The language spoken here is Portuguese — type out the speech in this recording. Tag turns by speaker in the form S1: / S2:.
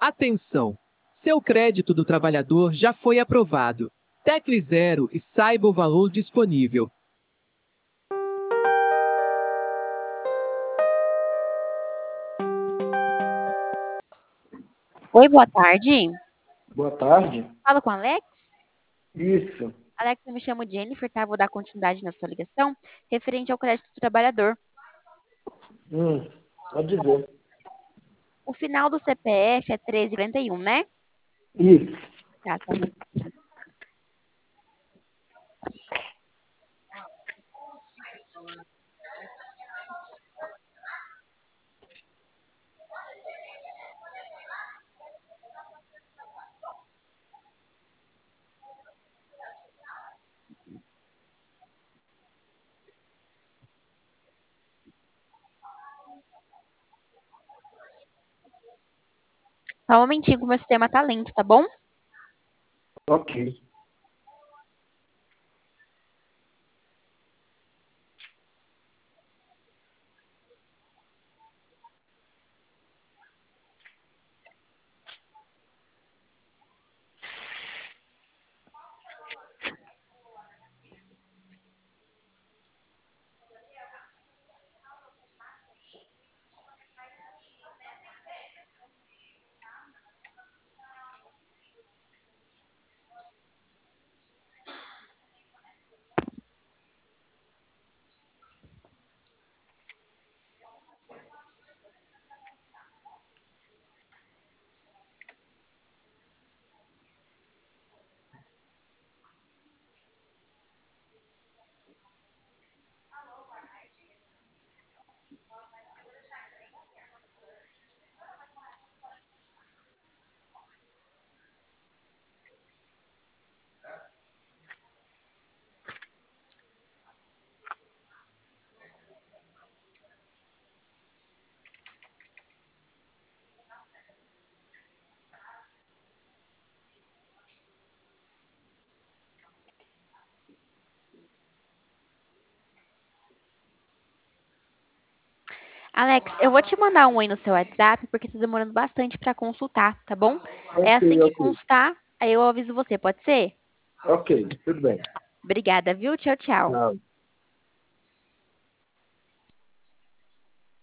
S1: Atenção! Seu crédito do trabalhador já foi aprovado. Tecle 0 e saiba o valor disponível.
S2: Oi, boa tarde.
S3: Boa tarde.
S2: Fala com o Alex?
S3: Isso.
S2: Alex, eu me chamo Jennifer, tá? Vou dar continuidade na sua ligação, referente ao crédito do trabalhador.
S3: Pode dizer.
S2: O final do CPF é 1341, né?
S3: Isso.
S2: Tá, só um minuto. Só um momentinho que o meu sistema tá lento, tá bom?
S3: Ok.
S2: Alex, eu vou te mandar um oi no seu WhatsApp, porque tá demorando bastante pra consultar, tá bom? É
S3: Ok,
S2: assim que
S3: ok.
S2: constar, aí eu aviso você, pode ser?
S3: Ok, tudo bem.
S2: Obrigada, viu? Tchau, tchau.
S3: Tchau.